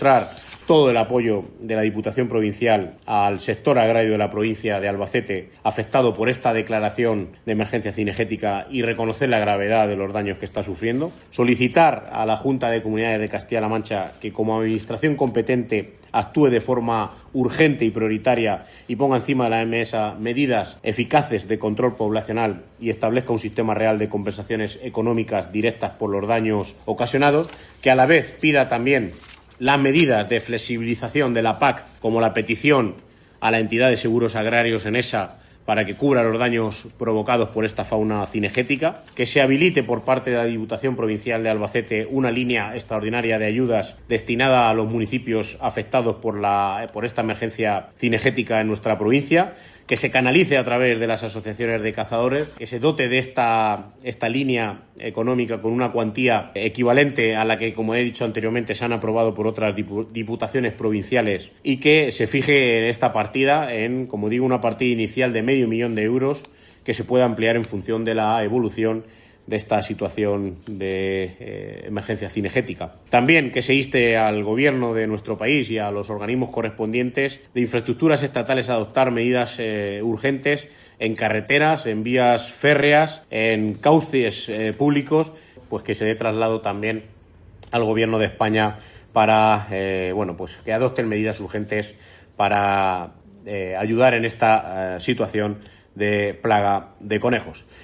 mostrar todo el apoyo de la Diputación Provincial al sector agrario de la provincia de Albacete afectado por esta declaración de emergencia cinegética y reconocer la gravedad de los daños que está sufriendo. Solicitar a la Junta de Comunidades de Castilla-La Mancha que, como administración competente, actúe de forma urgente y prioritaria y ponga encima de la mesa medidas eficaces de control poblacional y establezca un sistema real de compensaciones económicas directas por los daños ocasionados, que a la vez pida también las medidas de flexibilización de la PAC, como la petición a la entidad de seguros agrarios ENESA para que cubra los daños provocados por esta fauna cinegética, que se habilite por parte de la Diputación Provincial de Albacete una línea extraordinaria de ayudas destinada a los municipios afectados por esta emergencia cinegética en nuestra provincia, que se canalice a través de las asociaciones de cazadores, que se dote de esta línea económica con una cuantía equivalente a la que, como he dicho anteriormente, se han aprobado por otras diputaciones provinciales y que se fije en esta partida en, como digo, una partida inicial de 500.000 de euros que se pueda ampliar en función de la evolución de esta situación de emergencia cinegética. También que se inste al Gobierno de nuestro país y a los organismos correspondientes de infraestructuras estatales a adoptar medidas urgentes en carreteras, en vías férreas, en cauces públicos, pues que se dé traslado también al Gobierno de España para que adopten medidas urgentes para ayudar en esta situación de plaga de conejos.